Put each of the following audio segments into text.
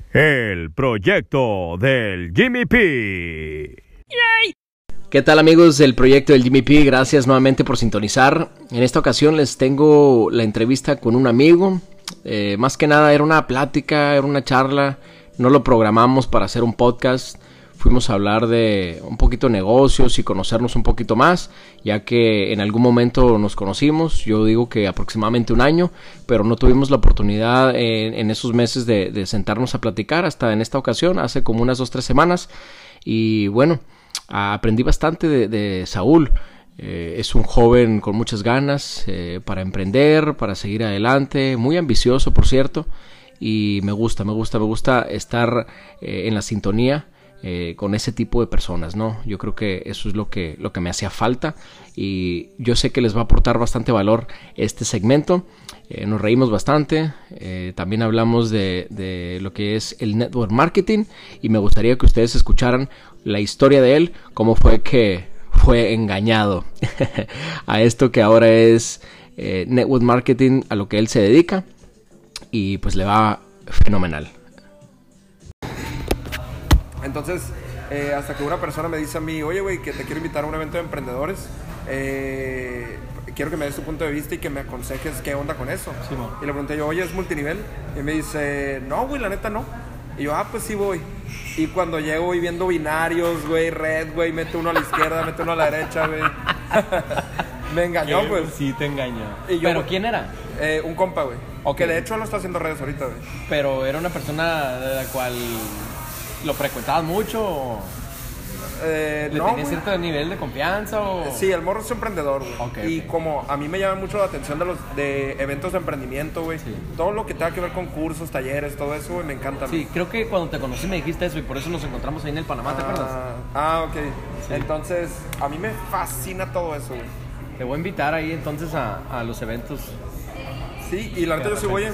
El proyecto del Jimmy P. ¿Qué tal, amigos del proyecto del Jimmy P? Gracias nuevamente por sintonizar. En esta ocasión les tengo la entrevista con un amigo. Más que nada era una plática, era una charla. No lo programamos para hacer un podcast. Fuimos a hablar de un poquito de negocios y conocernos un poquito más, ya que en algún momento nos conocimos. Yo digo que aproximadamente un año, pero no tuvimos la oportunidad en esos meses de sentarnos a platicar hasta en esta ocasión, hace como unas 2-3 semanas. Y bueno, aprendí bastante de Saúl. Es un joven con muchas ganas para emprender, para seguir adelante, muy ambicioso, por cierto, y me gusta estar en la sintonía con ese tipo de personas, ¿no? Yo creo que eso es lo que me hacía falta, y yo sé que les va a aportar bastante valor este segmento. Nos reímos bastante, también hablamos de lo que es el network marketing, y me gustaría que ustedes escucharan la historia de él, cómo fue que fue engañado a esto que ahora es network marketing, a lo que él se dedica, y pues le va fenomenal. Entonces, hasta que una persona me dice a mí, oye, güey, que te quiero invitar a un evento de emprendedores, quiero que me des tu punto de vista y que me aconsejes qué onda con eso. Sí, y le pregunté yo, oye, ¿es multinivel? Y me dice, no, güey, la neta no. Y yo, pues sí voy. Y cuando llego voy viendo binarios, güey, red, güey, mete uno a la izquierda, mete uno a la derecha, güey. Me engañó, pues. Sí, te engañó. Y yo, ¿Pero quién era? Un compa, güey. Okay. Que de hecho no está haciendo redes ahorita, güey. Pero era una persona de la cual lo frecuentabas mucho, o no, tenía cierto nivel de confianza, o... Sí, el morro es emprendedor, güey. Okay. Como a mí me llama mucho la atención de eventos de emprendimiento, güey. Sí. Todo lo que tenga que ver con cursos, talleres, todo eso, güey, me encanta. Sí, creo que cuando te conocí me dijiste eso, y por eso nos encontramos ahí en el Panamá, ¿te acuerdas? Ok. Sí. Entonces, a mí me fascina todo eso, güey. Te voy a invitar ahí entonces a los eventos. Sí, y la neta yo sí voy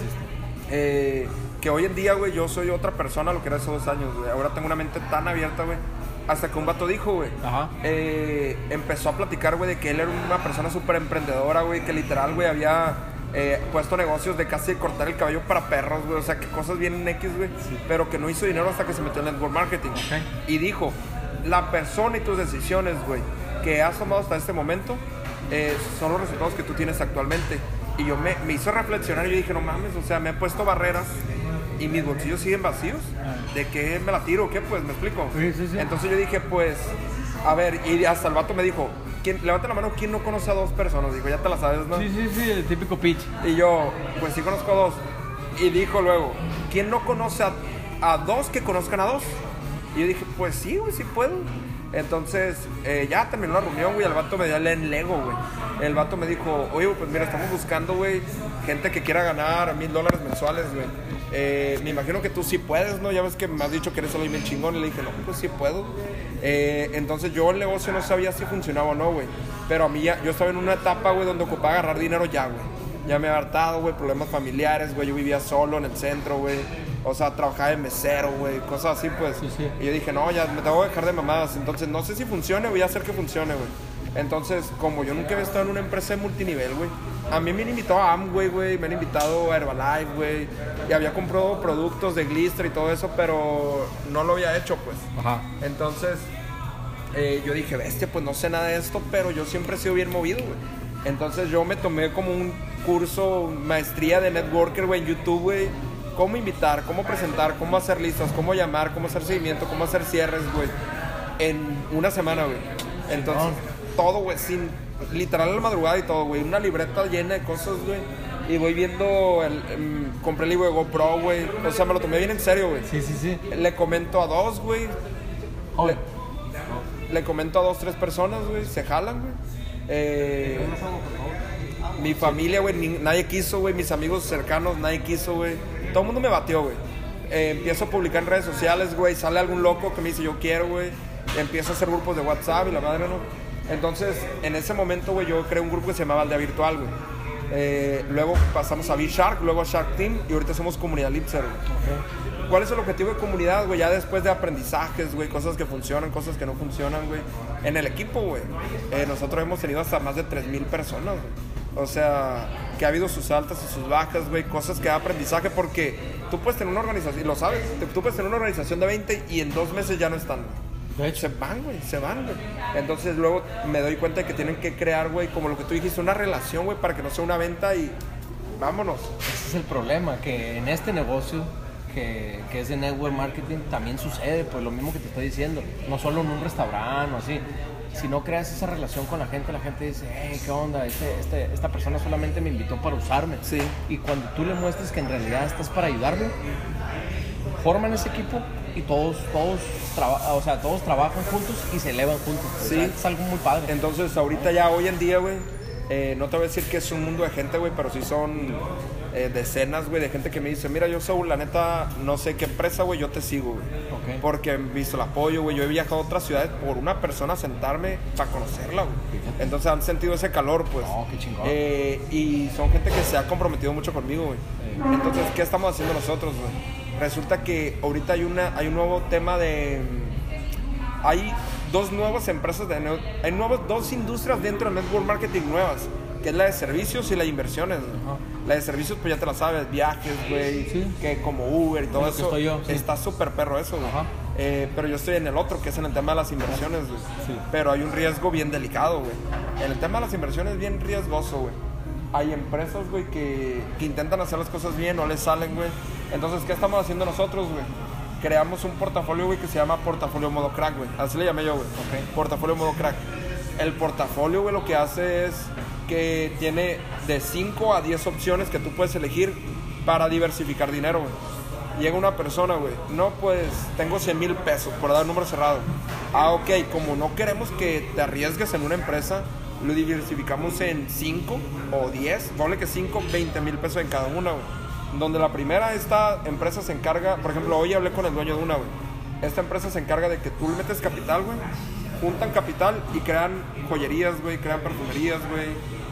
que hoy en día, güey, yo soy otra persona a lo que era hace 2 años, güey. Ahora tengo una mente tan abierta, güey. Hasta que un vato dijo, güey, empezó a platicar, güey, de que él era una persona súper emprendedora, güey, que literal, güey, había puesto negocios de casi cortar el cabello para perros, güey. O sea, que cosas bien X, güey, sí, pero que no hizo dinero hasta que se metió en network marketing. Okay. Y dijo, la persona y tus decisiones, güey, que has tomado hasta este momento son los resultados que tú tienes actualmente. Y yo me hizo reflexionar y yo dije, no mames, o sea, me he puesto barreras y mis bolsillos siguen vacíos. ¿De qué me la tiro o qué? Pues, ¿me explico? Sí. Entonces yo dije, pues, a ver, y hasta el vato me dijo, levanta la mano, ¿quién no conoce a 2 personas? Dijo, ya te la sabes, ¿no? Sí, el típico pitch. Y yo, pues sí conozco a 2. Y dijo luego, ¿quién no conoce a 2 que conozcan a 2? Y yo dije, pues sí, güey, sí puedo. Entonces, ya terminó la reunión, güey. El vato me dio el Lego, güey. El vato me dijo, oye, pues mira, estamos buscando, güey, gente que quiera ganar $1,000 mensuales, güey. Me imagino que tú sí puedes, ¿no? Ya ves que me has dicho que eres alguien bien chingón. Y le dije, no, pues sí puedo. Entonces yo el negocio no sabía si funcionaba o no, güey. Pero a mí yo estaba en una etapa, güey, donde ocupaba agarrar dinero ya, güey. Ya me había hartado, güey, problemas familiares, güey. Yo vivía solo en el centro, güey. O sea, trabajaba de mesero, güey, cosas así, pues. Sí. Y yo dije, no, ya me tengo que dejar de mamadas. Entonces, no sé si funcione, voy a hacer que funcione, güey. Entonces, como yo nunca había estado en una empresa de multinivel, güey. A mí me han invitado a Amway, güey. Me han invitado a Herbalife, güey. Y había comprado productos de Glister y todo eso, pero no lo había hecho, pues. Ajá. Entonces, yo dije, bestia, pues no sé nada de esto, pero yo siempre he sido bien movido, güey. Entonces, yo me tomé como un curso, maestría de networker, güey, en YouTube, güey. Cómo invitar, cómo presentar, cómo hacer listas, cómo llamar, cómo hacer seguimiento, cómo hacer cierres, güey. En una semana, güey. Entonces, todo, güey, literal a la madrugada y todo, güey. Una libreta llena de cosas, güey. Y voy viendo, compré el libro de GoPro, güey. O sea, me lo tomé bien en serio, güey. Sí. Le comento a 2, güey. Le comento a 2-3 personas, güey. Se jalan, güey. Mi familia, güey, nadie quiso, güey. Mis amigos cercanos, nadie quiso, güey. Todo el mundo me batió, güey. Empiezo a publicar en redes sociales, güey. Sale algún loco que me dice yo quiero, güey. Empiezo a hacer grupos de WhatsApp y la madre, ¿no? Entonces, en ese momento, güey, yo creé un grupo que se llamaba Aldea Virtual, güey. Luego pasamos a B-Shark, luego a Shark Team y ahorita somos Comunidad Lipser, güey. Okay. ¿Cuál es el objetivo de comunidad, güey? Ya después de aprendizajes, güey, cosas que funcionan, cosas que no funcionan, güey. En el equipo, güey, nosotros hemos tenido hasta más de 3,000 personas, güey. O sea, que ha habido sus altas y sus bajas, güey, cosas que da aprendizaje porque tú puedes tener una organización, y lo sabes, tú puedes tener una organización de 20 y en 2 meses ya no están. De hecho. Se van, güey. Entonces luego me doy cuenta de que tienen que crear, güey, como lo que tú dijiste, una relación, güey, para que no sea una venta y vámonos. Ese es el problema, que en este negocio que es de network marketing también sucede, pues lo mismo que te estoy diciendo, no solo en un restaurante o así. Si no creas esa relación con la gente dice, hey, ¿qué onda? Esta persona solamente me invitó para usarme. Sí. Y cuando tú le muestres que en realidad estás para ayudarme, forman ese equipo y todos trabajan juntos y se elevan juntos. Sí. O sea, es algo muy padre. Entonces, ahorita ya, hoy en día, güey, no te voy a decir que es un mundo de gente, güey, pero sí son decenas, güey, de gente que me dice, mira, yo Saúl, la neta, no sé qué empresa, güey, yo te sigo, güey. Okay. Porque he visto el apoyo, güey. Yo he viajado a otras ciudades por una persona a sentarme para conocerla, güey. Entonces han sentido ese calor, pues. Oh, qué chingón. Y son gente que se ha comprometido mucho conmigo, güey. Entonces, ¿qué estamos haciendo nosotros, güey? Resulta que ahorita hay un nuevo tema de... Hay dos nuevas empresas, hay dos industrias dentro del network marketing nuevas, que es la de servicios y la de inversiones, güey. La de servicios, pues ya te la sabes, viajes, güey, Sí. que como Uber y todo Es lo que eso. estoy yo, sí. Está súper perro eso, güey. Pero yo estoy en el otro, que es en el tema de las inversiones, güey. Sí. Pero hay un riesgo bien delicado, güey. En el tema de las inversiones es bien riesgoso, güey. Hay empresas, güey, que intentan hacer las cosas bien, no les salen, güey. Entonces, ¿qué estamos haciendo nosotros, güey? Creamos un portafolio, güey, que se llama Portafolio Modo Crack, güey. Así le llamé yo, güey. Okay. Portafolio Modo Crack. El portafolio, güey, lo que hace es que tiene de 5 a 10 opciones que tú puedes elegir para diversificar dinero, güey. Llega una persona, güey, no, pues tengo 100,000 pesos, por dar un número cerrado. Ah, ok, como no queremos que te arriesgues en una empresa, lo diversificamos en 5 o 10, ponle que 5, 20,000 pesos en cada una, güey. Donde la primera, esta empresa se encarga, por ejemplo, hoy hablé con el dueño de una, güey. Esta empresa se encarga de que tú le metes capital, güey, juntan capital y crean joyerías, güey, crean perfumerías, güey,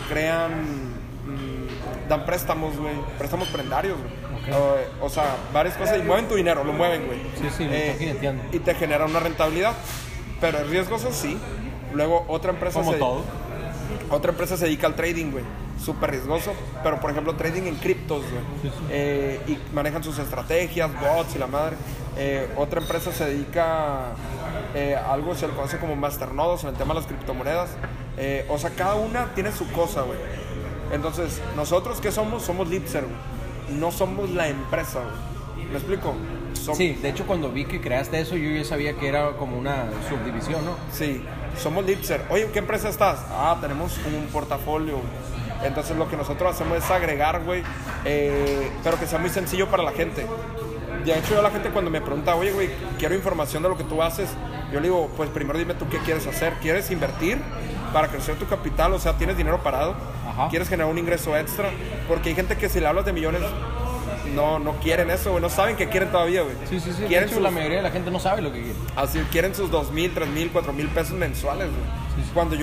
dan préstamos, güey, préstamos prendarios, güey. Okay. O sea, varias cosas y mueven tu dinero, lo mueven, güey. Sí, entiendo. Y te genera una rentabilidad, pero es riesgoso, sí. Luego otra empresa otra empresa se dedica al trading, güey. Súper riesgoso, pero por ejemplo trading en criptos, güey. Sí. Y manejan sus estrategias, bots y la madre. Otra empresa se dedica a algo se le conoce como masternodos en el tema de las criptomonedas. O sea, cada una tiene su cosa, güey. Entonces, nosotros, ¿qué somos? Somos Leadser, güey. No somos la empresa, güey. ¿Me explico? Sí, de hecho cuando vi que creaste eso yo ya sabía que era como una subdivisión, ¿no? Sí, somos Leadser. Oye, ¿en qué empresa estás? Ah, tenemos un portafolio. Entonces lo que nosotros hacemos es agregar, güey, pero que sea muy sencillo para la gente. De hecho, yo a la gente cuando me pregunta, oye, güey, quiero información de lo que tú haces, yo le digo, pues primero dime tú qué quieres hacer. ¿Quieres invertir para crecer tu capital? O sea, ¿tienes dinero parado? Ajá. ¿Quieres generar un ingreso extra? Porque hay gente que si le hablas de millones, no quieren eso, güey. No saben qué quieren todavía, güey. Sí. De hecho, la mayoría de la gente no sabe lo que quiere. Así, quieren sus 2,000, 3,000, 4,000 pesos mensuales, güey. Sí. Cuando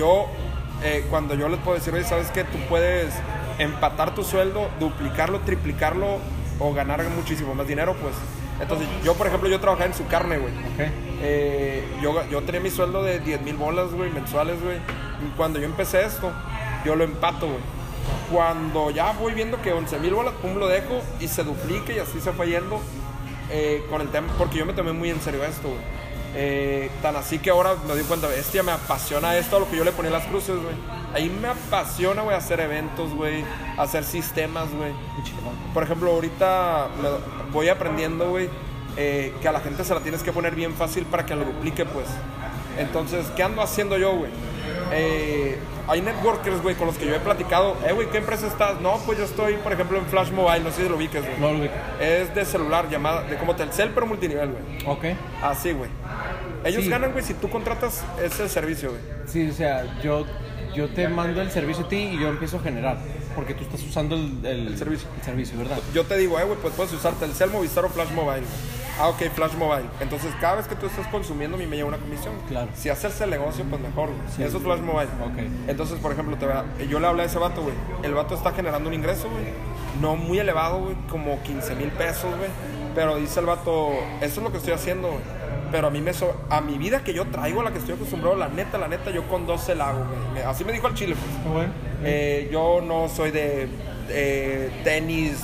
yo les puedo decir, oye, ¿sabes qué? Tú puedes empatar tu sueldo, duplicarlo, triplicarlo o ganar muchísimo más dinero, pues. Entonces, yo, por ejemplo, yo trabajaba en su carne, güey. Okay. Yo tenía mi sueldo de 10,000 bolas, güey, mensuales, güey. Y cuando yo empecé esto, yo lo empato, güey. Cuando ya voy viendo que 11,000 bolas, pum, lo dejo y se duplica y así se fue yendo con el tema, porque yo me tomé muy en serio esto, güey. Tan así que ahora me doy cuenta, bestia, me apasiona esto, a lo que yo le ponía las cruces, güey. Ahí me apasiona, güey, hacer eventos, güey, hacer sistemas, güey. Por ejemplo, ahorita voy aprendiendo, güey, que a la gente se la tienes que poner bien fácil para que lo duplique, pues. Entonces, ¿qué ando haciendo yo, güey? Hay networkers, güey, con los que yo he platicado. Güey, ¿qué empresa estás? No, pues yo estoy, por ejemplo, en Flash Mobile, no sé si lo ubiques, güey. No lo ubico. Es de celular, llamada, de como Telcel, pero multinivel, güey. Ok. Así, güey. Ellos ganan, güey, si tú contratas ese servicio, güey. Sí, o sea, yo te mando el servicio a ti y yo empiezo a generar. Porque tú estás usando el servicio. El servicio, ¿verdad? Yo te digo, güey, pues puedes usar Telcel, Movistar o Flash Mobile. Ah, ok, Flash Mobile. Entonces, cada vez que tú estés consumiendo, a mí me lleva una comisión. Claro. Si haces el negocio, pues mejor, güey. Sí, Eso es Flash Mobile. Ok. Entonces, por ejemplo, yo le hablé a ese vato, güey. El vato está generando un ingreso, güey. No muy elevado, güey. Como 15,000 pesos, güey. Pero dice el vato, eso es lo que estoy haciendo, güey. Pero a mi vida que yo traigo, a la que estoy acostumbrado, la neta, yo con 12 la hago, güey. Así me dijo al chile, pues. Bueno. Yo no soy de tenis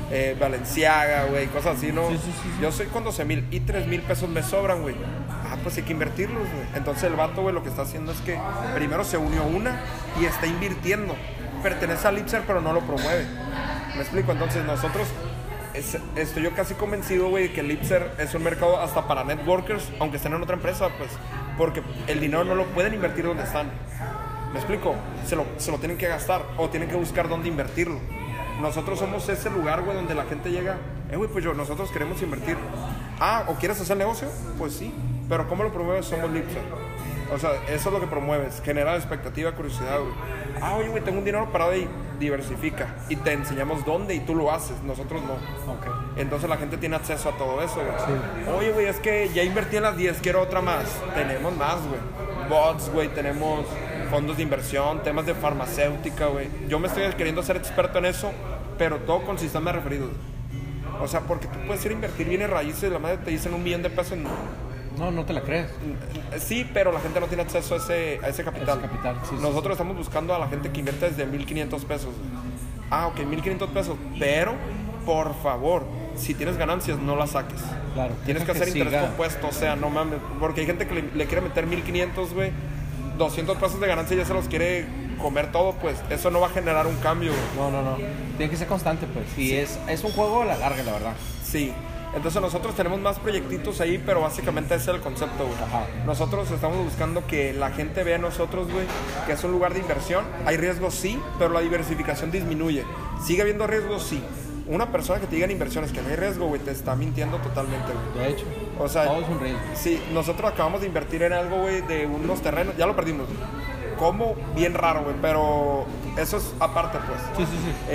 Balenciaga, güey, cosas así, ¿no? Sí. Yo soy con 12,000 y 3,000 pesos me sobran, güey. Pues hay que invertirlos, güey. Entonces el vato, güey, lo que está haciendo es que primero se unió una y está invirtiendo. Pertenece a Lipser, pero no lo promueve. ¿Me explico? Entonces nosotros, estoy yo casi convencido, güey, que Lipser es un mercado hasta para networkers, aunque estén en otra empresa, pues, porque el dinero no lo pueden invertir donde están. ¿Me explico? Se lo tienen que gastar o tienen que buscar dónde invertirlo. Nosotros somos ese lugar, güey, donde la gente llega, güey, pues nosotros queremos invertir. ¿O quieres hacer negocio? Pues sí. Pero ¿cómo lo promueves? Somos Lipser. O sea, eso es lo que promueves. Generar expectativa, curiosidad, güey. Oye, güey, tengo un dinero parado ahí. Diversifica. Y te enseñamos dónde y tú lo haces. Nosotros no. Okay. Entonces la gente tiene acceso a todo eso, güey. Sí. Oye, güey, es que ya invertí en las 10, quiero otra más. Tenemos más, güey. Bots, güey, tenemos fondos de inversión, temas de farmacéutica, güey. Yo me estoy queriendo ser experto en eso, pero todo con sistema de referidos. O sea, porque tú puedes ir a invertir bienes raíces, la madre te dicen $1 millón de pesos en... No te la crees. Sí, pero la gente no tiene acceso a ese capital. Sí, Nosotros estamos buscando a la gente que invierte desde 1,500 pesos. Ok, 1,500 pesos. Pero, por favor, si tienes ganancias, no las saques. Claro. Tienes que hacer interés compuesto. O sea, no mames. Porque hay gente que le quiere meter 1,500, güey. 200 pesos de ganancia y ya se los quiere comer todo. Pues eso no va a generar un cambio, güey. No. Tiene que ser constante, pues. Y sí. es un juego a la larga, la verdad. Sí. Entonces nosotros tenemos más proyectitos ahí, pero básicamente ese es el concepto, güey. Nosotros estamos buscando que la gente vea a nosotros, güey, que es un lugar de inversión. Hay riesgos, sí, pero la diversificación disminuye. ¿Sigue habiendo riesgos? Sí. Una persona que te diga en inversiones que no hay riesgo, güey, te está mintiendo totalmente, güey. De hecho, o sea, todo es un riesgo. Sí, nosotros acabamos de invertir en algo, güey, de unos terrenos, ya lo perdimos. Como bien raro, güey, pero eso es aparte, pues.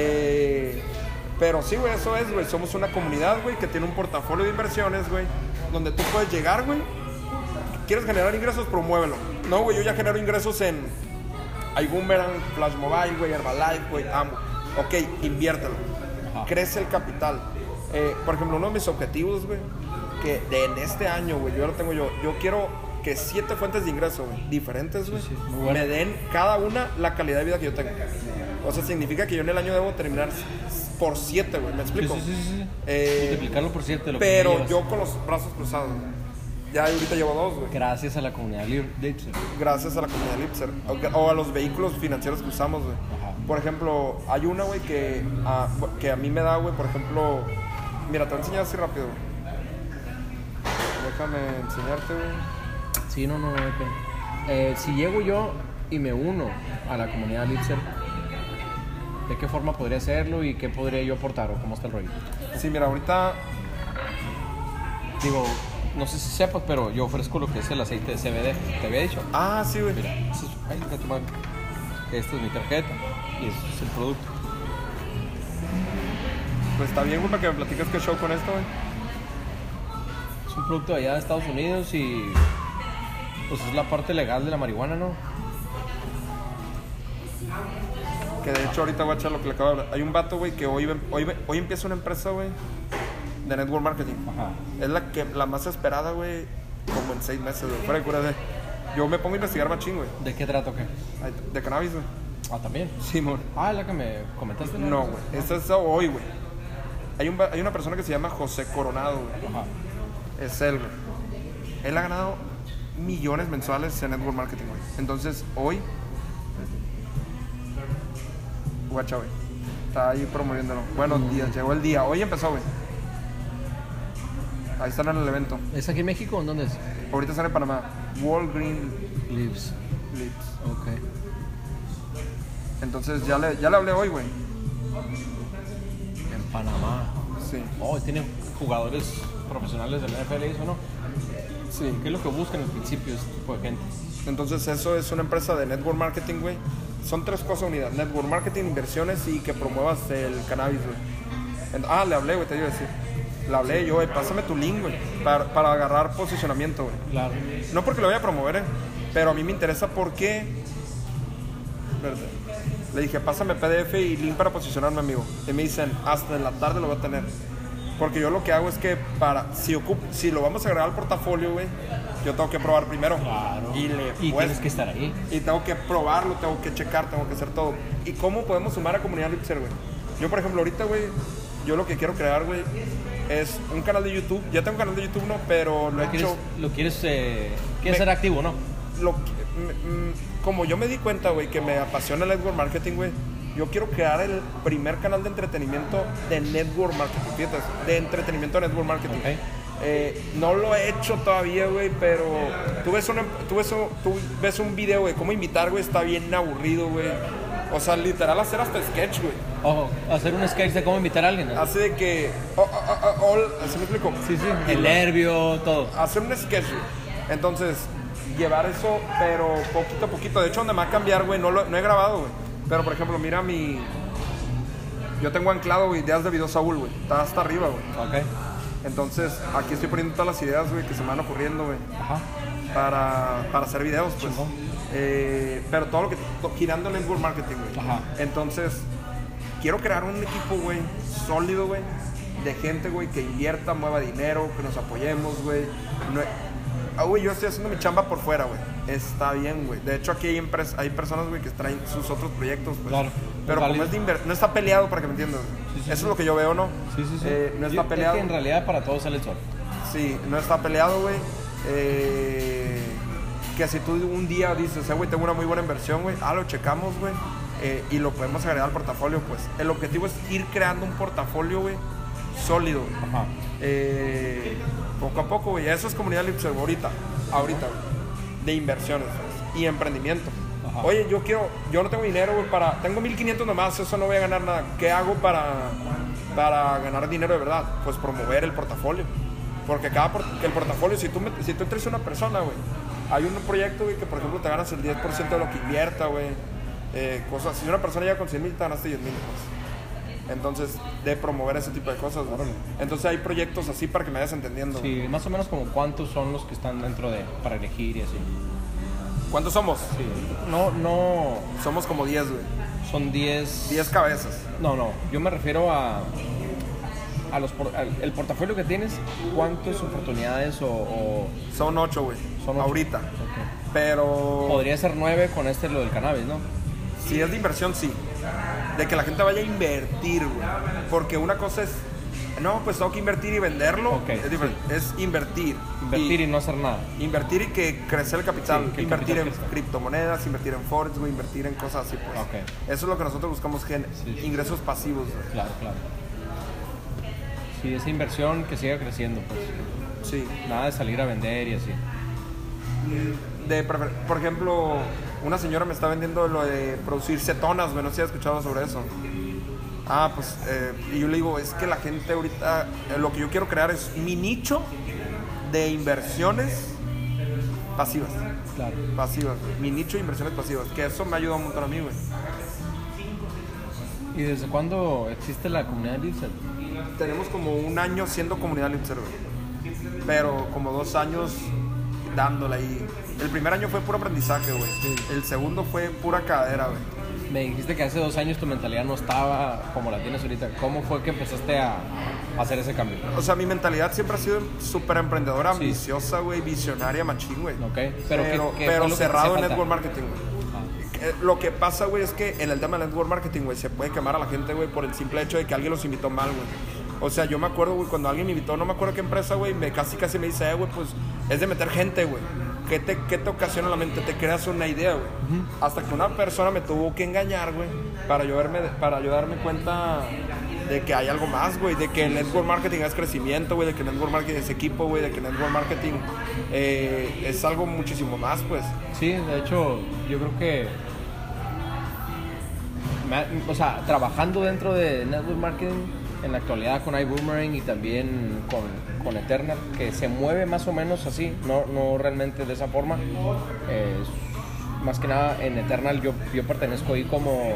Sí. Pero sí, güey, eso es, güey. Somos una comunidad, güey, que tiene un portafolio de inversiones, güey, donde tú puedes llegar, güey. ¿Quieres generar ingresos? Promuévelo. No, güey, yo ya genero ingresos en iBoomerang, Flash Mobile, güey, Herbalife, güey, amo. Ok, inviértelo. Crece el capital. Por ejemplo, uno de mis objetivos, güey, que en este año, güey, yo lo tengo yo quiero que 7 fuentes de ingreso, güey, diferentes, güey, me den cada una la calidad de vida que yo tengo. O sea, significa que yo en el año debo terminar por 7, güey, ¿me explico? Sí. Multiplicarlo por 7. Pero yo con los brazos cruzados, güey. Ya ahorita llevo 2, güey. Gracias a la comunidad Lipser. Gracias a la comunidad Lipser. O a los vehículos financieros que usamos, güey. Por ejemplo, hay una, güey, que a mí me da, güey, por ejemplo... Mira, te voy a enseñar así rápido, güey. Déjame enseñarte, güey. Sí, no hay pena. Si llego yo y me uno a la comunidad Lipser, ¿de qué forma podría hacerlo y qué podría yo aportar o cómo está el rollo? Sí, mira, ahorita... Digo, no sé si sepas, pero yo ofrezco lo que es el aceite de CBD. ¿Te había dicho? Ah, sí, güey. Mira, esta es mi tarjeta y este es el producto. Pues está bien, güey, para que me platiques qué show con esto, güey. Es un producto de allá de Estados Unidos y pues es la parte legal de la marihuana, ¿no? Que de hecho ahorita voy a echar lo que le acabo de hablar. Hay un vato, güey, que hoy empieza una empresa, güey, de network marketing. Es la más esperada, güey, como en 6 meses, güey. Fuera de cura de... Yo me pongo a investigar machín, güey. ¿De qué trato qué? De cannabis, güey. Ah, ¿también? Simón. Ah, la que me comentaste. No, güey. Esta es hoy, güey. Hay una persona que se llama José Coronado, güey. Es él, güey. Él ha ganado millones mensuales en network marketing, güey. Entonces, hoy... Guacha, güey. Está ahí promoviéndolo. Buenos días, llegó el día. Hoy empezó, güey. Ahí están en el evento. ¿Es aquí en México o en dónde es? Ahorita están en Panamá. Walgreen Lips. Ok. Entonces ya le hablé hoy, güey. En Panamá. Sí. Oh, tienen jugadores profesionales del NFL, ¿eso no? Sí. ¿Qué es lo que buscan al principio este tipo de gente? Entonces eso es una empresa de network marketing, güey. Son 3 cosas unidas. Network marketing, inversiones y que promuevas el cannabis, güey. Le hablé, güey, te iba a decir. Le hablé yo, güey, pásame tu link, güey, para agarrar posicionamiento, güey. Claro. No porque lo voy a promover, pero a mí me interesa porque... Le dije, pásame PDF y link para posicionarme, amigo. Y me dicen, hasta en la tarde lo voy a tener. Porque yo lo que hago es que si lo vamos a agregar al portafolio, güey, yo tengo que probar primero. Claro. Y tienes que estar ahí. Y tengo que probarlo, tengo que checar, tengo que hacer todo. ¿Y cómo podemos sumar a comunidad Lipser, güey? Yo, por ejemplo, ahorita, güey, yo lo que quiero crear, güey, es un canal de YouTube. Ya tengo un canal de YouTube, ¿no? Pero lo he hecho... Quieres ser activo, ¿no? Como yo me di cuenta, güey, que me apasiona el network marketing, güey, yo quiero crear el primer canal de entretenimiento de network marketing, fíjate, de entretenimiento de network marketing. Okay. No lo he hecho todavía, güey, pero tú ves un video, güey, cómo invitar, güey, está bien aburrido, güey. O sea, literal hacer hasta sketch, güey. Ojo, hacer un sketch de cómo invitar a alguien, ¿no? Así de que... ¿así me explico? Sí. El nervio, todo. Hacer un sketch, güey. Entonces, llevar eso, pero poquito a poquito. De hecho, donde me va a cambiar, güey, no he grabado, güey. Pero, por ejemplo, mira yo tengo anclado, güey, ideas de video Saúl, güey. Está hasta arriba, güey. Ok. Entonces, aquí estoy poniendo todas las ideas, güey, que se me van ocurriendo, güey. Ajá. Para hacer videos, pues. Pero todo lo que... girando en network marketing, güey. Ajá. Entonces, quiero crear un equipo, güey, sólido, güey, de gente, güey, que invierta, mueva dinero, que nos apoyemos, güey. Güey, yo estoy haciendo mi chamba por fuera, güey. Está bien, güey. De hecho, aquí hay personas, güey, que traen sus otros proyectos, pues. Claro. Pero como es de no está peleado, para que me entiendas. Eso es lo que yo veo, ¿no? Sí. No está peleado. Es que en realidad para todos sale el sol. Sí, no está peleado, güey. Que si tú un día dices, güey, tengo una muy buena inversión, güey, lo checamos, güey, y lo podemos agregar al portafolio, pues. El objetivo es ir creando un portafolio, güey, sólido, güey. Ajá. Poco a poco, güey. Eso es comunidad Lipser ahorita, güey, de inversiones, pues, y emprendimiento. Ajá. Oye, yo no tengo dinero, güey, tengo 1,500 nomás, eso no voy a ganar nada. ¿Qué hago para ganar dinero de verdad? Pues promover el portafolio. Porque el portafolio, si tú entras a una persona, güey, hay un proyecto, güey, que por ejemplo te ganas el 10% de lo que invierta, güey. Cosas. Si una persona llega con 100,000, te ganaste 10,000, pues. Entonces, de promover ese tipo de cosas, güey. Entonces hay proyectos así para que me vayas entendiendo. Sí, güey. Más o menos como cuántos son los que están dentro para elegir y así. ¿Cuántos somos? Sí. No. Somos como 10, güey. Son 10. 10 cabezas. No. Yo me refiero al portafolio que tienes, ¿cuántas oportunidades o...? Son 8, güey. Son 8. Ahorita. Okay. Pero... Podría ser 9 con lo del cannabis, ¿no? Si es de inversión, sí. De que la gente vaya a invertir, güey. Porque una cosa es... No, pues tengo que invertir y venderlo. Okay, es invertir. Invertir y no hacer nada. Invertir y que crecer el capital. Sí, invertir en crezca. Criptomonedas, invertir en forex, güey, invertir en cosas así, pues. Okay. Eso es lo que nosotros buscamos, ingresos pasivos, güey. Claro. Sí, esa inversión que siga creciendo, pues. Sí. Nada de salir a vender y así. Por ejemplo, una señora me está vendiendo lo de producir cetonas, güey, no sé si has escuchado sobre eso. Pues, y yo le digo, es que la gente ahorita, lo que yo quiero crear es mi nicho de inversiones pasivas. Claro. Pasivas, güey. Mi nicho de inversiones pasivas, que eso me ha ayudado un montón a mí, güey. ¿Y desde cuándo existe la comunidad de Lipser? Tenemos como 1 año siendo comunidad Lipser, güey. Pero como 2 años dándole ahí. El primer año fue puro aprendizaje, güey. Sí. El segundo fue pura cadera, güey. Me dijiste que hace 2 años tu mentalidad no estaba como la tienes ahorita. ¿Cómo fue que empezaste a hacer ese cambio? O sea, mi mentalidad siempre ha sido súper emprendedora, ambiciosa, güey, visionaria, machín, güey. Ok. Pero cerrado en network marketing, güey. Ah. Lo que pasa, güey, es que en el tema del network marketing, güey, se puede quemar a la gente, güey, por el simple hecho de que alguien los invitó mal, güey. O sea, yo me acuerdo, güey, cuando alguien me invitó, no me acuerdo qué empresa, güey, casi me dice, güey, pues es de meter gente, güey. ¿Qué te ocasiona la mente? Te creas una idea, güey. Hasta que una persona me tuvo que engañar, güey, para yo darme cuenta de que hay algo más, güey, de que el network marketing es crecimiento, güey, de que el network marketing es equipo, güey, de que el network marketing es algo muchísimo más, pues. Sí, de hecho, yo creo que trabajando dentro de network marketing en la actualidad con iBoomerang y también con Eternal, que se mueve más o menos así, no realmente de esa forma. Más que nada en Eternal yo pertenezco ahí como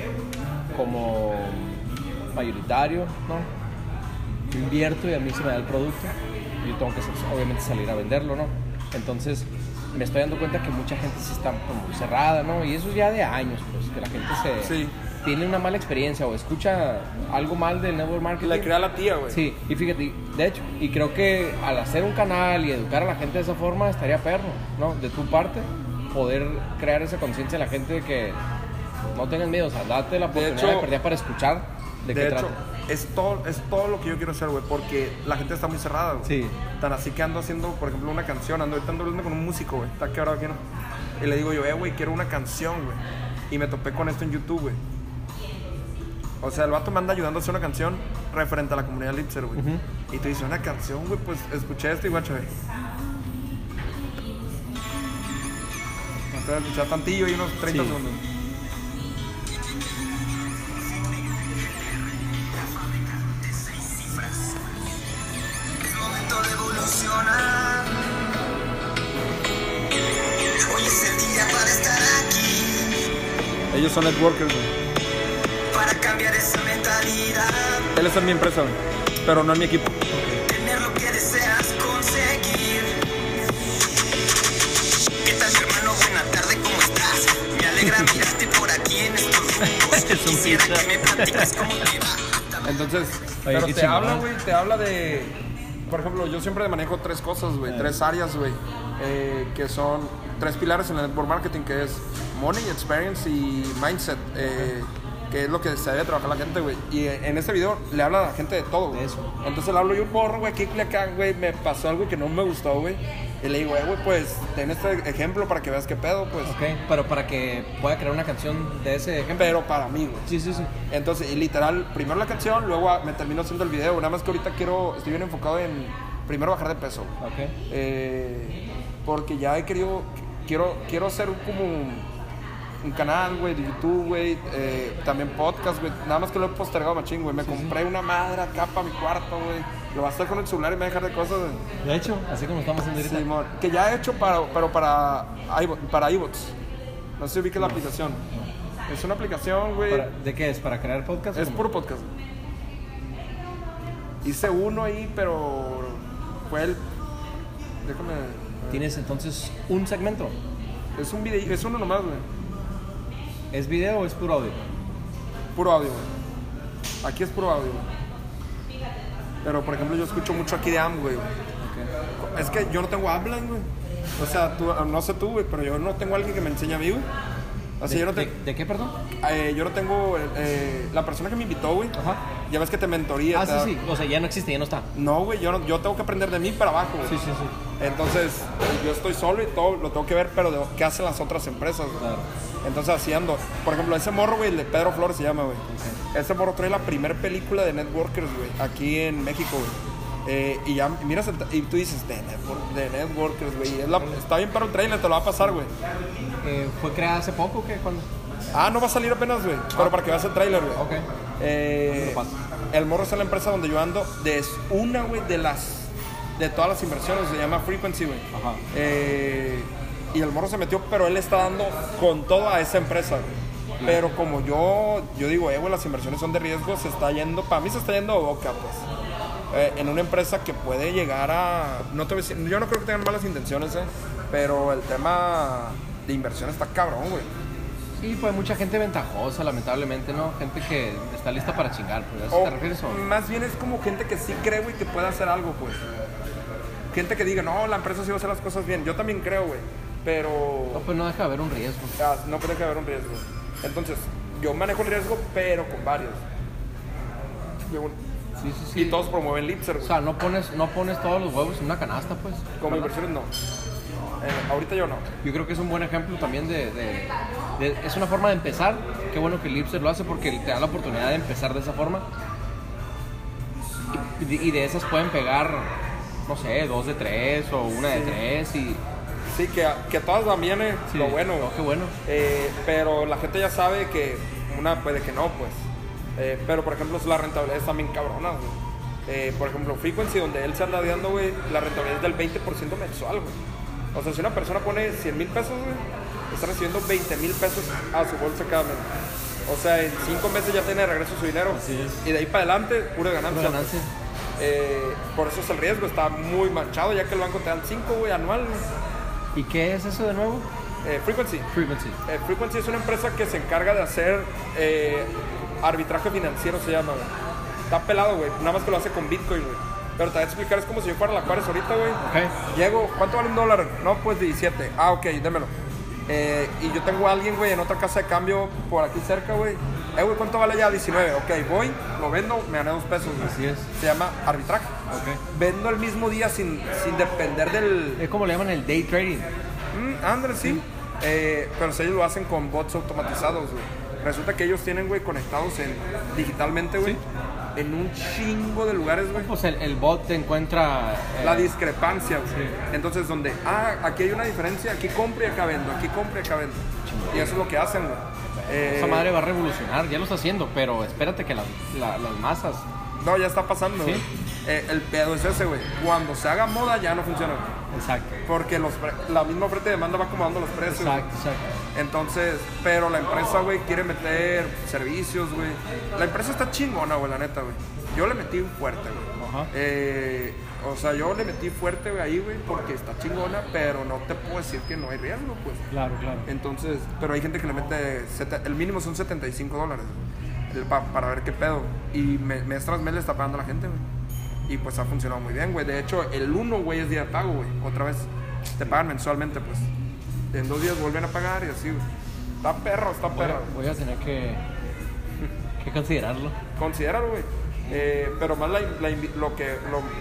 mayoritario, ¿no? Yo invierto y a mí se me da el producto. Yo tengo que obviamente salir a venderlo, ¿no? Entonces me estoy dando cuenta que mucha gente se está como cerrada, ¿no? Y eso es ya de años, pues, que la gente tiene una mala experiencia o escucha algo mal del network marketing. La crea la tía, güey. Sí, y fíjate, de hecho, y creo que al hacer un canal y educar a la gente de esa forma estaría perro, ¿no? De tu parte, poder crear esa conciencia en la gente de que no tengan miedo, o sea, date la oportunidad de perder para escuchar de qué trata. es todo lo que yo quiero hacer, güey, porque la gente está muy cerrada, güey. Sí. Tan así que ando haciendo, por ejemplo, una canción, ahorita ando hablando con un músico, güey, está quebrado aquí, ¿no? Y le digo yo, güey, quiero una canción, güey. Y me topé con esto en YouTube, güey. O sea, el vato me anda ayudando a hacer una canción referente a la comunidad Lipser, güey. Y tú dices, una canción, güey, pues escuché esto y guacho, güey. Me voy a escuchar tantillo y unos 30 segundos. Hoy es el día para estar aquí, Ellos son networkers, güey. para cambiar esa mentalidad, Él está en mi empresa, güey, pero no en mi equipo. tener lo que deseas conseguir. ¿Qué tal, mi hermano? Buena tarde, ¿cómo estás? Me alegra mirarte por aquí en estos rumbos. Quisiera que me platiques cómo te va. Entonces, Oye, pero qué te chingón. habla, güey, te habla de... Por ejemplo, yo siempre manejo 3 cosas, güey, 3 áreas, güey, que son 3 pilares en el network marketing, que es money, experience y mindset, que es lo que se debe trabajar la gente, güey. Y en este video le habla a la gente de todo, güey. De eso. Entonces le hablo yo un porro, güey, aquí acá, güey, me pasó algo que no me gustó, güey. Y le digo, güey, pues, ten este ejemplo para que veas qué pedo, pues. Ok, pero para que pueda crear una canción de ese ejemplo. Pero para mí, güey. Sí. Entonces, y literal, primero la canción, luego me termino haciendo el video. Nada más que ahorita estoy bien enfocado en primero bajar de peso. Ok. Porque ya quiero hacer como un canal, güey, de YouTube, güey. También podcast, güey. Nada más que lo he postergado machín, güey. Me compré una madre acá para mi cuarto, güey. Lo voy a hacer con el celular y me voy a dejar de cosas, güey. De hecho, así como estamos haciendo ahorita. Simón, que ya he hecho pero para iBots. No sé si ubiques la aplicación. Es una aplicación, güey. ¿De qué es? ¿Para crear podcast? Es puro podcast. Hice uno ahí, pero fue el... Déjame... ¿Tienes entonces un segmento? Es un video, es uno nomás, güey. ¿Es video o es puro audio? Puro audio, güey. Aquí es puro audio, güey. Pero, por ejemplo, yo escucho mucho aquí de Amway, güey. Ok. Es que yo no tengo Upline, güey. O sea, no sé tú, güey, pero yo no tengo alguien que me enseñe a mí, güey. O sea, yo no tengo... ¿De qué, perdón? Yo no tengo... la persona que me invitó, güey. Ajá. Ya ves que te mentoría. Ah, te da- sí. O sea, ya no existe, ya no está. No, güey, yo tengo que aprender de mí para abajo, güey. Sí. Entonces, yo estoy solo y todo lo tengo que ver, pero ¿qué hacen las otras empresas, güey? Claro. Entonces, así ando. Por ejemplo, ese morro, güey, el de Pedro Flores se llama, güey. Ese morro trae la primera película de Networkers, güey, aquí en México, güey. Y ya miras y tú dices, de Networkers, güey. Está bien para el trailer, te lo va a pasar, güey. ¿Fue creada hace poco o qué? ¿Cuándo? Ah, no va a salir apenas, güey. Pero para que veas el trailer, güey. Ok. Eh, Lo paso. el morro es la empresa donde yo ando. Es una, güey, de todas las inversiones. Se llama Frequency, güey. Ajá. Y el morro se metió, pero él está dando con todo a esa empresa, güey. Pero como yo digo, güey, las inversiones son de riesgo, se está yendo, para mí se está yendo a boca, pues. En una empresa que puede llegar a... No te voy a decir, yo no creo que tengan malas intenciones, pero el tema de inversión está cabrón, güey. Sí, pues mucha gente ventajosa, lamentablemente, ¿no? Gente que está lista para chingar, pues. ¿A eso O te refieres o...? más bien es como gente que sí cree, güey, que puede hacer algo, pues. Gente que diga, no, la empresa sí va a hacer las cosas bien. Yo también creo, güey, pero... No, pues no deja de haber un riesgo. No puede que haber un riesgo. Entonces, yo manejo el riesgo, pero con varios. Sí. Y todos promueven Lipser, O güey. sea, no pones todos los huevos en una canasta, pues. Como ¿verdad? inversiones, no. Ahorita yo no. Yo creo que es un buen ejemplo también es una forma de empezar. Qué bueno que Lipser lo hace porque te da la oportunidad de empezar de esa forma. Y de esas pueden pegar, no sé, 2 de 3 o 1 de 3 y... Sí, que todas van bien, Sí, lo bueno. oh, qué bueno. Pero la gente ya sabe que una puede que no, pues. Pero, por ejemplo, la rentabilidad está bien cabrona, güey. Por ejemplo, Frequency, donde él se anda dando, güey, la rentabilidad es del 20% mensual, güey. O sea, si una persona pone 100 mil pesos, güey, está recibiendo 20 mil pesos a su bolsa cada mes. O sea, en 5 meses ya tiene de regreso su dinero. Así es. Y de ahí para adelante, pura ganancia. Pura ganancia. Por eso es el riesgo, está muy manchado, ya que el banco te dan 5, güey, anual, güey. ¿Y qué es eso de nuevo? Frequency. Frequency. Frequency es una empresa que se encarga de hacer arbitraje financiero, se llama, güey. Está pelado, güey. Nada más que lo hace con Bitcoin, güey. Pero te voy a explicar, es como si yo fuera a la Juárez ahorita, güey. Ok. Llego, ¿cuánto vale $1? No, pues 17. Ah, ok, démelo. Y yo tengo a alguien, güey, en otra casa de cambio por aquí cerca, güey. güey, ¿cuánto vale ya? 19. Ok, voy, lo vendo, me gané 2 pesos, güey. Así es. Se llama arbitraje. Ok. Vendo el mismo día sin depender del... Es como le llaman el day trading. Ándale, sí. Pero si ellos lo hacen con bots automatizados, güey. Resulta que ellos tienen, güey, conectados digitalmente, güey. Sí. En un chingo de lugares, güey. Pues el bot te encuentra... La discrepancia, güey. Sí. Entonces, donde, aquí hay una diferencia, aquí compro y acá vendo, aquí compro y acá vendo. Y eso es lo que hacen, güey. Esa madre va a revolucionar, ya lo está haciendo, pero espérate que las masas... No, ya está pasando, ¿Sí? güey. El pedo es ese, güey. Cuando se haga moda ya no funciona, güey. Exacto. Porque la misma oferta y demanda va acomodando los precios. Exacto. Entonces, pero la empresa, güey, quiere meter servicios, güey. La empresa está chingona, güey, la neta, güey. Yo le metí fuerte, güey. Ajá. O sea, yo le metí fuerte, güey, ahí, güey, porque está chingona, pero no te puedo decir que no hay riesgo, pues. Claro. Entonces, pero hay gente que le mete, el mínimo son $75, güey, para ver qué pedo. Y mes tras mes le está pagando a la gente, güey. Y pues ha funcionado muy bien, güey. De hecho, el 1, güey, es día de pago, güey. Otra vez te pagan mensualmente, pues. En 2 días vuelven a pagar y así, güey. Está perro. Voy a tener que considerarlo. Considéralo, güey. Pero más lo que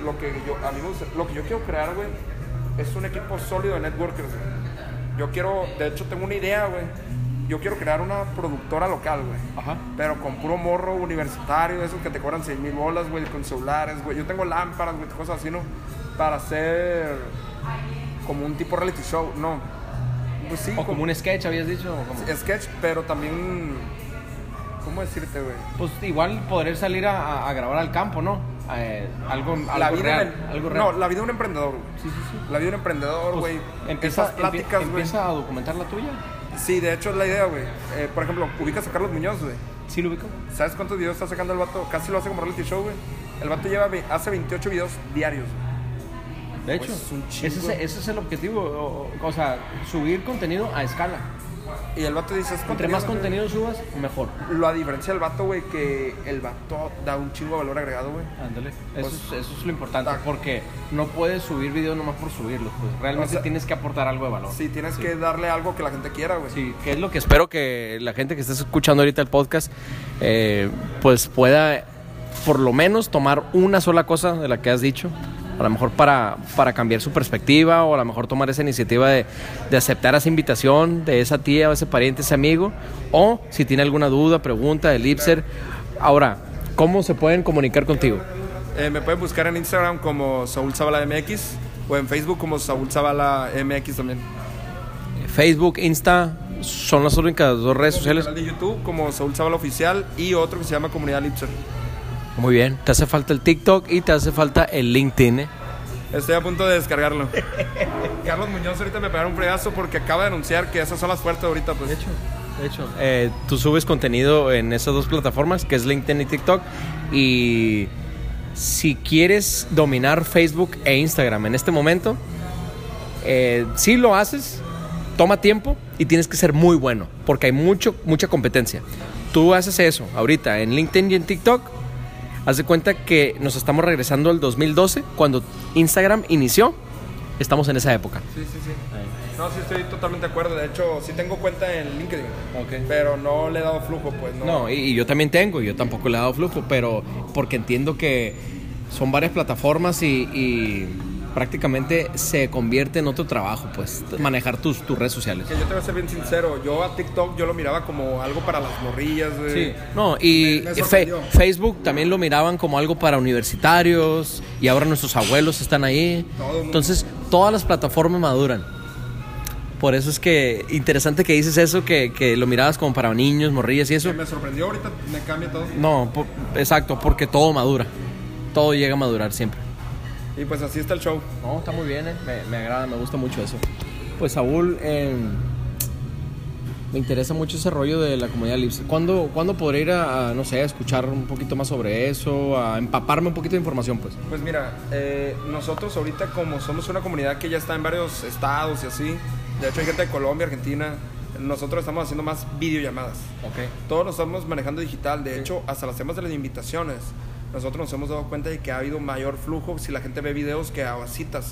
yo quiero crear, güey, es un equipo sólido de networkers, güey. Yo quiero, de hecho, tengo una idea, güey. Yo quiero crear una productora local, güey. Ajá. Pero con puro morro universitario, de esos que te cobran 6,000 bolas, güey, con celulares, güey. Yo tengo lámparas, güey, cosas así, ¿no? Para hacer como un tipo reality show, ¿no? Pues sí. O como un sketch, habías dicho. ¿O cómo? Sketch, pero también... ¿Cómo decirte, güey? Pues igual poder salir a grabar al campo, ¿no? Algo real. No, la vida de un emprendedor, güey. Sí. La vida de un emprendedor, güey. Empieza pláticas, güey. Empieza a documentar la tuya. Sí, de hecho es la idea, güey. Por ejemplo, ubicas a Carlos Muñoz, güey. Sí, lo ubico. ¿Sabes cuántos videos está sacando el vato? Casi lo hace como reality show, güey. El vato hace 28 videos diarios, güey. De hecho, Pues es un chingo. ese es el objetivo. O sea, subir contenido a escala. Y el vato dice, Entre más contenido subas, mejor. La diferencia del vato, güey, que el vato da un chingo de valor agregado, güey. Ándale. Pues, Eso es lo importante, porque no puedes subir videos nomás por subirlos. Pues realmente tienes que aportar algo de valor. Sí, tienes que darle algo que la gente quiera, güey. Sí, que es lo que espero que la gente que esté escuchando ahorita el podcast, pues pueda por lo menos tomar una sola cosa de la que has dicho. A lo mejor para cambiar su perspectiva, o a lo mejor tomar esa iniciativa de aceptar esa invitación de esa tía o ese pariente, ese amigo, o si tiene alguna duda, pregunta del Ipser. Ahora, ¿cómo se pueden comunicar contigo? Me pueden buscar en Instagram como Saúl Zavala MX o en Facebook como Saúl Zavala MX también. Facebook, Insta, son las únicas 2 redes sociales. Canal de YouTube como Saúl Zavala Oficial y otro que se llama Comunidad Ipser. Muy bien, te hace falta el TikTok y te hace falta el LinkedIn, ¿eh? Estoy a punto de descargarlo. Carlos Muñoz ahorita me pegaron un fregazo porque acaba de anunciar que esas son las fuertes ahorita, pues. De hecho. Tú subes contenido en esas 2 plataformas, que es LinkedIn y TikTok. Y si quieres dominar Facebook e Instagram en este momento, si lo haces, toma tiempo y tienes que ser muy bueno, porque hay mucha competencia. Tú haces eso ahorita en LinkedIn y en TikTok. Haz de cuenta que nos estamos regresando al 2012, cuando Instagram inició. Estamos en esa época. Sí. No, sí estoy totalmente de acuerdo. De hecho, sí tengo cuenta en LinkedIn. Okay. Pero no le he dado flujo, pues. No, y yo también tengo. Yo tampoco le he dado flujo, pero porque entiendo que son varias plataformas y prácticamente se convierte en otro trabajo, pues, manejar tus redes sociales. Que yo te voy a ser bien sincero, yo a TikTok yo lo miraba como algo para las morrillas, güey. Sí, no, y Facebook también lo miraban como algo para universitarios, y ahora nuestros abuelos están ahí. Entonces, todas las plataformas maduran. Por eso es que interesante que dices eso, que lo mirabas como para niños, morrillas y eso. Que me sorprendió, ahorita me cambia todo. No, exacto, porque todo madura. Todo llega a madurar siempre. Y pues así está el show. No, está muy bien, me agrada, me gusta mucho eso. Pues Saúl, me interesa mucho ese rollo de la comunidad Ipser. ¿Cuándo podré ir a, no sé, a escuchar un poquito más sobre eso, a empaparme un poquito de información, pues? Pues mira, nosotros ahorita como somos una comunidad que ya está en varios estados y así, de hecho hay gente de Colombia, Argentina, nosotros estamos haciendo más videollamadas. Okay. Todos lo estamos manejando digital, de hecho hasta las temas de las invitaciones. Nosotros nos hemos dado cuenta de que ha habido mayor flujo si la gente ve videos que a citas.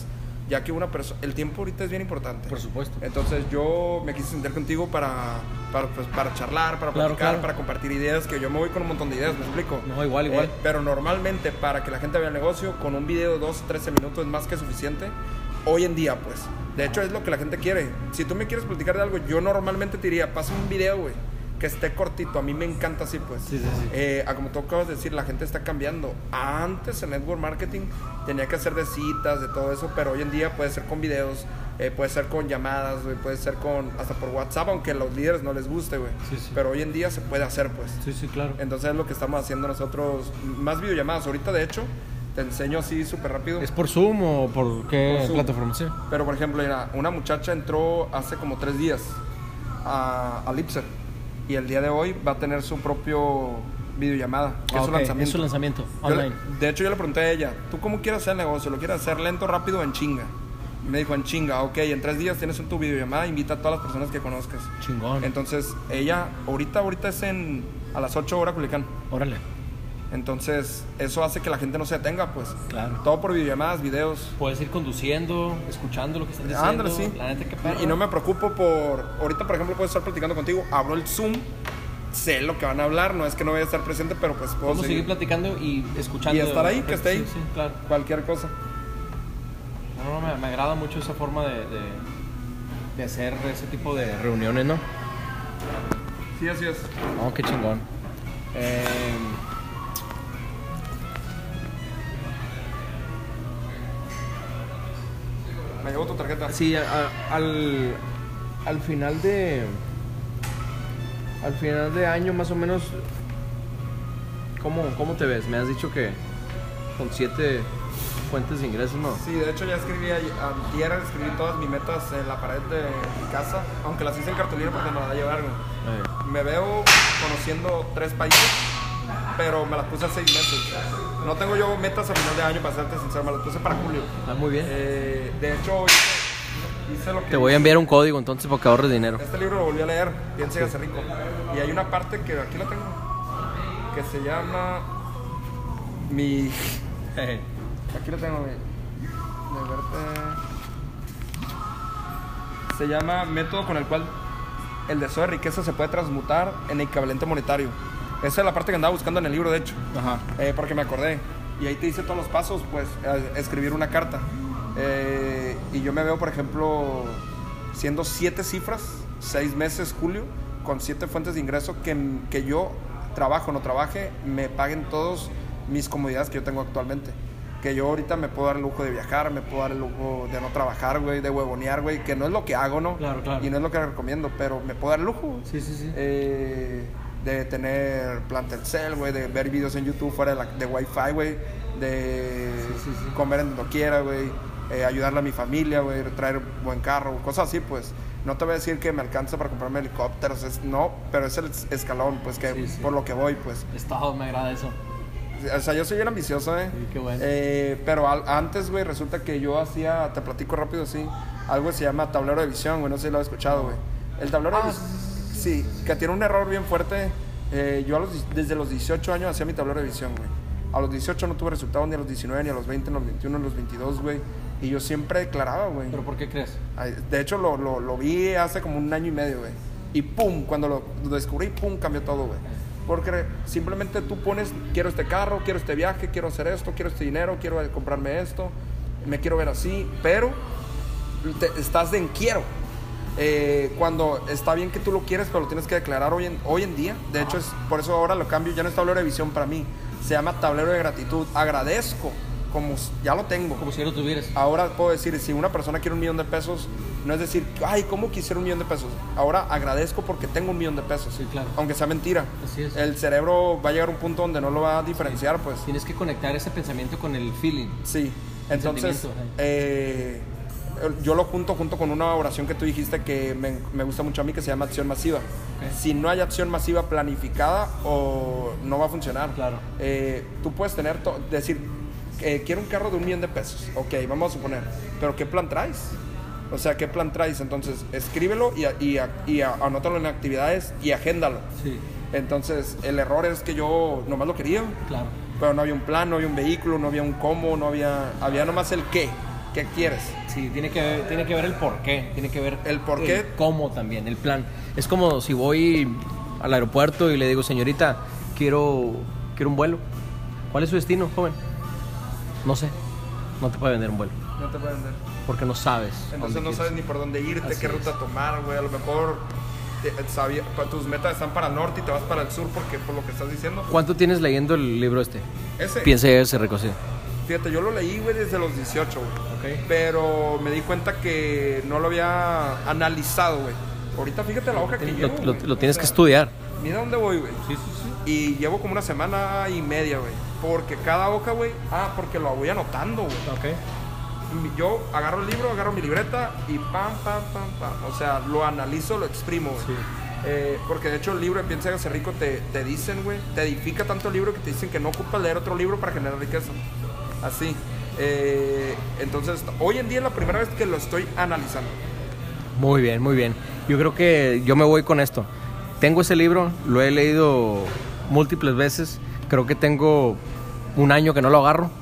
ya que el tiempo ahorita es bien importante. Por supuesto. Entonces yo me quise sentar contigo para charlar, para platicar, claro. para compartir ideas, que yo me voy con un montón de ideas, ¿me explico? No, igual. Pero normalmente para que la gente vea el negocio, con un video de 12 o 13 minutos es más que suficiente. Hoy en día, pues. De hecho, es lo que la gente quiere. Si tú me quieres platicar de algo, yo normalmente te diría, pasa un video, güey, que esté cortito. A mí me encanta así, pues. Sí. Como tú acabas de decir, la gente está cambiando. Antes el network marketing tenía que hacer de citas, de todo eso, pero hoy en día puede ser con videos, puede ser con llamadas, güey, puede ser hasta por WhatsApp, aunque a los líderes no les guste, güey. Sí. Pero hoy en día se puede hacer, pues. Sí, claro. Entonces es lo que estamos haciendo nosotros, más videollamadas. Ahorita, de hecho, te enseño así súper rápido. ¿Es por Zoom o por qué Por Zoom. plataforma? Sí. Pero, por ejemplo, mira, una muchacha entró hace como 3 días a Lipser y el día de hoy va a tener su propio videollamada, que es su lanzamiento. Es su lanzamiento online. De hecho, yo le pregunté a ella, ¿tú cómo quieres hacer el negocio? ¿Lo quieres hacer lento, rápido o en chinga? Y me dijo, en chinga. Ok, en 3 días tienes tu videollamada, invita a todas las personas que conozcas. Chingón. Entonces, ella, ahorita es a las 8 horas Culiacán. Órale. Entonces, eso hace que la gente no se detenga, pues. Claro. Todo por videollamadas, videos. Puedes ir conduciendo, escuchando lo que están diciendo. Ándale, sí. La neta, qué perro. Y no me preocupo ahorita, por ejemplo, puedo estar platicando contigo, abro el Zoom, sé lo que van a hablar, no es que no vaya a estar presente, pero pues puedo Podemos seguir platicando y escuchando. Y estar ahí, que esté ahí. Sí, claro. Cualquier cosa. No, me agrada mucho esa forma de hacer ese tipo de reuniones, ¿no? Sí, así es. Oh, qué chingón. Me llevo tu tarjeta. Sí, al final de año más o menos, ¿cómo te ves? Me has dicho que con 7 fuentes de ingresos, ¿no? Sí, de hecho ya antier escribí todas mis metas en la pared de mi casa, aunque las hice en cartulina porque me las va a llevar, güey. Me veo conociendo 3 países, pero me las puse hace 6 meses. No tengo yo metas a final de año, para serte sincero, me las puse para julio. Ah, muy bien. De hecho, hice lo que... Te voy a enviar un código entonces para que ahorres dinero. Este libro lo volví a leer, Piensa y hágase rico. Y hay una parte que aquí la tengo, que se llama... Aquí lo tengo, güey. De verte... Se llama Método con el cual el deseo de riqueza se puede transmutar en equivalente monetario. Esa es la parte que andaba buscando en el libro, de hecho. Ajá. Porque me acordé. Y ahí te dice todos los pasos, pues, escribir una carta. Y yo me veo, por ejemplo, siendo 7 cifras, 6 meses, julio, con 7 fuentes de ingreso que yo trabajo o no trabaje, me paguen todos mis comodidades que yo tengo actualmente. Que yo ahorita me puedo dar el lujo de viajar, me puedo dar el lujo de no trabajar, güey, de huevonear, güey, que no es lo que hago, ¿no? Claro. Y no es lo que recomiendo, pero me puedo dar el lujo. Sí. De tener plan Telcel, güey, de ver videos en YouTube fuera de Wi-Fi, güey, de comer en donde quiera, güey, ayudarle a mi familia, güey, traer buen carro, cosas así, pues. No te voy a decir que me alcanza para comprarme helicópteros, no, pero es el escalón, pues, que por lo que voy, pues. Me agrada eso. O sea, yo soy bien ambicioso, Sí, qué bueno. pero antes, güey, resulta que yo hacía, te platico rápido así, algo que se llama tablero de visión, güey, no sé si lo has escuchado, güey. El tablero de visión, sí, que tiene un error bien fuerte. Yo desde los 18 años hacía mi tablero de visión, güey. A los 18 no tuve resultados ni a los 19, ni a los 20, ni a los 21, ni a los 22, güey. Y yo siempre declaraba, güey. ¿Pero por qué crees? De hecho, lo vi hace como 1 año y medio, güey. Y pum, cuando lo descubrí, pum, cambió todo, güey. Porque simplemente tú pones, quiero este carro, quiero este viaje, quiero hacer esto, quiero este dinero, quiero comprarme esto, me quiero ver así, pero estás en quiero. Cuando está bien que tú lo quieres, pero lo tienes que declarar hoy en día. De hecho, por eso ahora lo cambio, ya no es tablero de visión para mí, se llama tablero de gratitud. Agradezco como ya lo tengo. Como si ya lo tuvieras. Ahora puedo decir, si una persona quiere $1 millón, no es decir, ay, ¿cómo quisiera $1 millón? Ahora agradezco porque tengo $1 millón. Sí, claro. Aunque sea mentira. Así es. El cerebro va a llegar a un punto donde no lo va a diferenciar, pues. Tienes que conectar ese pensamiento con el feeling. Sí. Entonces, yo lo junto con una oración que tú dijiste que me gusta mucho a mí, que se llama acción masiva. Okay. Si no hay acción masiva planificada, o no va a funcionar. Claro. Tú puedes decir, quiero un carro de $1 millón. Ok, vamos a suponer. Pero ¿qué plan traes? O sea, ¿qué plan traes? Entonces, escríbelo y anótalo en actividades y agéndalo. Sí. Entonces, el error es que yo nomás lo quería. Claro. Pero no había un plan, no había un vehículo, no había un cómo, había nomás el qué. ¿Qué quieres? Sí, tiene que ver el porqué, tiene que ver El porqué. el cómo también, el plan. Es como si voy al aeropuerto y le digo, señorita, quiero un vuelo. ¿Cuál es su destino, joven? No sé, no te puede vender un vuelo, No te pueden vender. porque no sabes. Entonces dónde no sabes ni por dónde irte, Así qué es. ruta tomar, güey. A lo mejor tus metas están para el norte y te vas para el sur porque por lo que estás diciendo. ¿Cuánto tienes leyendo el libro este? Ese, Piense ese recogido. fíjate, yo lo leí, güey, desde los 18, güey. Ok. Pero me di cuenta que no lo había analizado, güey. Ahorita fíjate la hoja que llevo. Lo güey. tienes O que sea, estudiar. Mira dónde voy, güey. Sí, sí, sí. Y llevo como una semana y media, güey. Porque cada hoja, güey. Porque lo voy anotando, güey. Ok. Yo agarro el libro, agarro mi libreta y pam. O sea, lo analizo, lo exprimo, güey. Sí. Porque de hecho el libro de Piensa y hágase rico te dicen, güey. Te edifica tanto el libro que te dicen que no ocupas leer otro libro para generar riqueza. Así. Entonces, hoy en día es la primera vez que lo estoy analizando. Muy bien, muy bien. Yo creo que yo me voy con esto. Tengo ese libro, lo he leído múltiples veces. Creo que tengo un año que no lo agarro.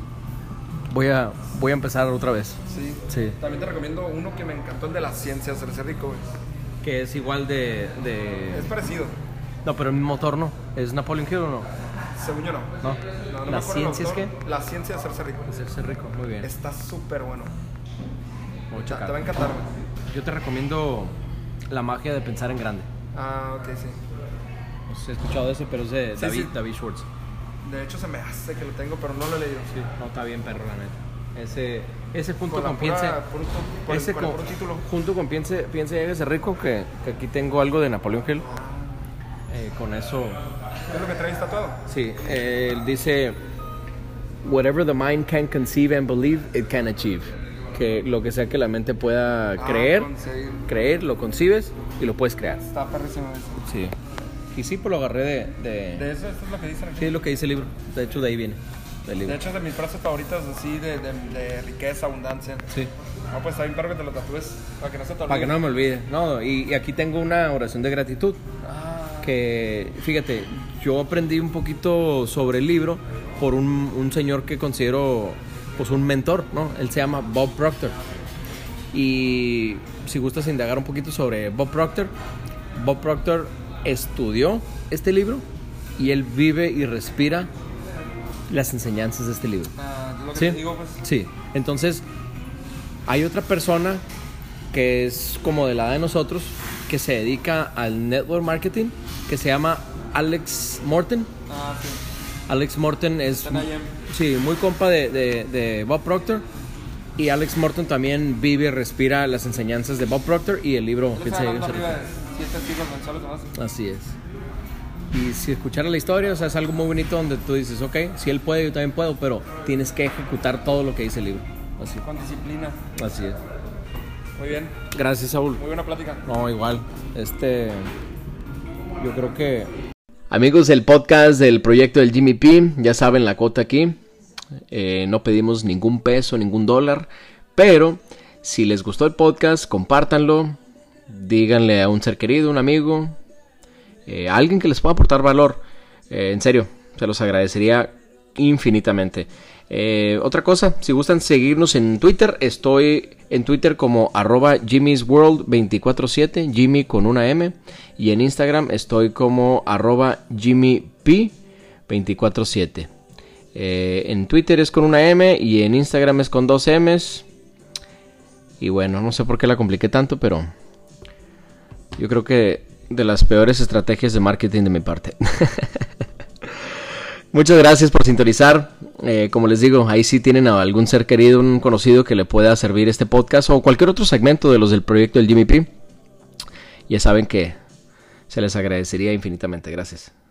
Voy a empezar otra vez. Sí. Sí. También te recomiendo uno que me encantó, el de las ciencias, hacerse rico, güey. Que es igual de... Es parecido. No, pero el mismo autor no. ¿Es Napoleon Hill o no? Según yo no. No. me ¿Las acuerdo el ciencias autor. qué? La ciencia de hacerse rico. Hacerse rico, muy bien. Está súper bueno. Voy a Te checar. va a encantar, güey. Yo te recomiendo La magia de pensar en grande. Ok, sí. No sé si has escuchado de ese, pero es de Sí, David, sí. David Schwartz. De hecho, se me hace que lo tengo, pero no lo he leído. Sí, no, está bien, perro, la neta. Ese junto Con la con pura- Piense... por el Ese puro con- título. junto con Piense y hágase rico, que aquí tengo algo de Napoleon Hill. Con eso, ¿Qué es lo que traes tatuado? sí, él dice: whatever the mind can conceive and believe, it can achieve. Que lo que sea que la mente pueda creer, lo concibes y lo puedes crear. Está perrísimo eso. Sí. Y sí, pues lo agarré De eso, esto es lo que dicen aquí. Sí, es lo que dice el libro. De hecho, de ahí viene. Del libro. De hecho, es de mis frases favoritas, así, de riqueza, abundancia. Sí. No, pues está bien perro que te lo tatúes, para que no se te olvide. Para que no me olvide. No, y aquí tengo una oración de gratitud. Que, fíjate, yo aprendí un poquito sobre el libro por un señor que considero pues un mentor, ¿no? Él se llama Bob Proctor. Y si gustas indagar un poquito sobre Bob Proctor estudió este libro y él vive y respira las enseñanzas de este libro. Lo que Sí, te digo, pues. sí. Entonces, hay otra persona que es como de la edad de nosotros, que se dedica al network marketing, que se llama Alex Morton. Sí. Alex Morton es Está en IM. sí, muy compa de Bob Proctor. Y Alex Morton también vive y respira las enseñanzas de Bob Proctor y el libro Él Piensa está y ganando hágase arriba de 7 siglos mensuales o más. rico. Así es. Y si escuchara la historia, o sea, es algo muy bonito donde tú dices, ok, si él puede, yo también puedo, pero tienes que ejecutar todo lo que dice el libro. Así, Con disciplina. así es. Muy bien. Gracias, Saúl. Muy buena plática. No, igual. Yo creo que... Amigos del podcast del proyecto del Jimmy P, ya saben la cuota aquí. No pedimos ningún peso, ningún dólar. Pero si les gustó el podcast, compártanlo. Díganle a un ser querido, un amigo, a alguien que les pueda aportar valor. En serio, se los agradecería infinitamente. Otra cosa, si gustan seguirnos en Twitter, estoy en Twitter como @jimmysworld247, Jimmy con una M, y en Instagram estoy como @jimmyp247. En Twitter es con una M y en Instagram es con 2 M's. Y bueno, no sé por qué la compliqué tanto, pero yo creo que de las peores estrategias de marketing de mi parte. Muchas gracias por sintonizar. Como les digo, ahí sí tienen a algún ser querido, un conocido que le pueda servir este podcast o cualquier otro segmento de los del proyecto del Jimmy P. Ya saben que se les agradecería infinitamente. Gracias.